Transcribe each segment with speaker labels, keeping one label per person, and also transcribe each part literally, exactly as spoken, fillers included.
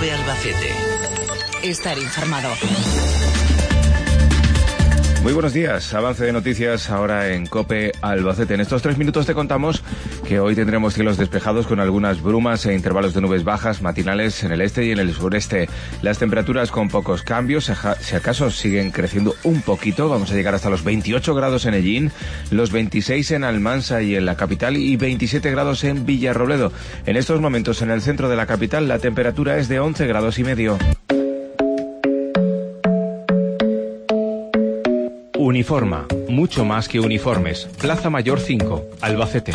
Speaker 1: COPE Albacete.
Speaker 2: Estar informado.
Speaker 3: Muy buenos días, avance de noticias ahora en COPE Albacete. En estos tres minutos te contamos que hoy tendremos cielos despejados con algunas brumas e intervalos de nubes bajas matinales en el este y en el sureste. Las temperaturas con pocos cambios, si acaso siguen creciendo un poquito, vamos a llegar hasta los veintiocho grados en Ellín, los veintiséis en Almansa y en la capital y veintisiete grados en Villarrobledo. En estos momentos en el centro de la capital la temperatura es de once grados y medio. Uniforma, mucho más que uniformes. Plaza Mayor cinco, Albacete.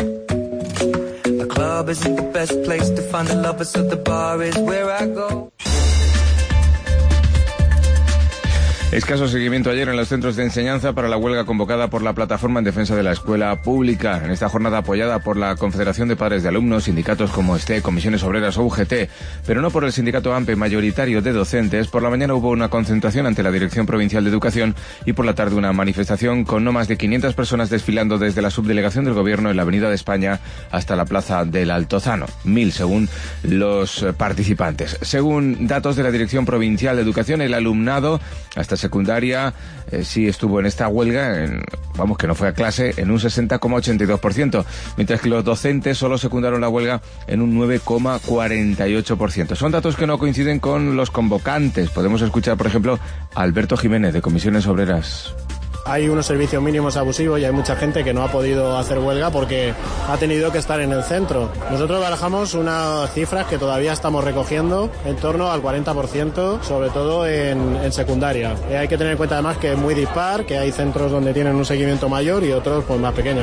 Speaker 3: Escaso seguimiento ayer en los centros de enseñanza para la huelga convocada por la Plataforma en Defensa de la Escuela Pública. En esta jornada apoyada por la Confederación de Padres de Alumnos, sindicatos como ESTE, Comisiones Obreras o U G T, pero no por el sindicato AMPE mayoritario de docentes, por la mañana hubo una concentración ante la Dirección Provincial de Educación y por la tarde una manifestación con no más de quinientas personas desfilando desde la subdelegación del Gobierno en la Avenida de España hasta la Plaza del Altozano. Mil según los participantes. Según datos de la Dirección Provincial de Educación, el alumnado hasta secundaria eh, sí estuvo en esta huelga, en, vamos, que no fue a clase, en un sesenta coma ochenta y dos por ciento, mientras que los docentes solo secundaron la huelga en un nueve coma cuarenta y ocho por ciento. Son datos que no coinciden con los convocantes. Podemos escuchar, por ejemplo, a Alberto Jiménez, de Comisiones Obreras.
Speaker 4: Hay unos servicios mínimos abusivos y hay mucha gente que no ha podido hacer huelga porque ha tenido que estar en el centro. Nosotros barajamos unas cifras que todavía estamos recogiendo en torno al cuarenta por ciento, sobre todo en, en secundaria. Eh, hay que tener en cuenta además que es muy dispar, que hay centros donde tienen un seguimiento mayor y otros pues más pequeños.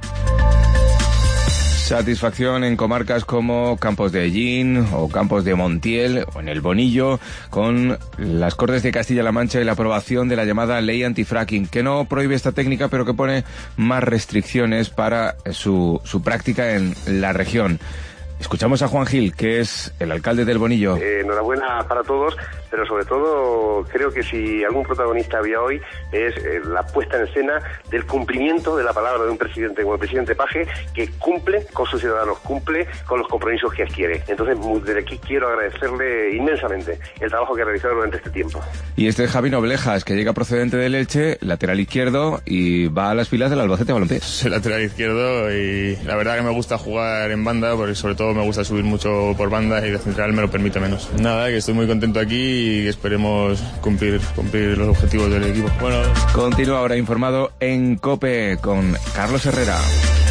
Speaker 3: Satisfacción en comarcas como Campos de Ellín o Campos de Montiel o en el Bonillo con las Cortes de Castilla-La Mancha y la aprobación de la llamada ley antifracking, que no prohíbe esta técnica pero que pone más restricciones para su, su práctica en la región. Escuchamos a Juan Gil, que es el alcalde del Bonillo.
Speaker 5: Eh, enhorabuena para todos, pero sobre todo creo que si algún protagonista había hoy es eh, la puesta en escena del cumplimiento de la palabra de un presidente como el presidente Paje, que cumple con sus ciudadanos, cumple con los compromisos que adquiere. Entonces, desde aquí quiero agradecerle inmensamente el trabajo que ha realizado durante este tiempo.
Speaker 3: Y este es Javi Noblejas, que llega procedente del Elche, lateral izquierdo, y va a las filas del Albacete Balompié.
Speaker 6: Soy lateral izquierdo y la verdad que me gusta jugar en banda, porque sobre todo me gusta subir mucho por banda y de central me lo permite menos. Nada, que estoy muy contento aquí y que esperemos cumplir, cumplir los objetivos del equipo. Bueno.
Speaker 3: Continúa ahora informado en COPE con Carlos Herrera.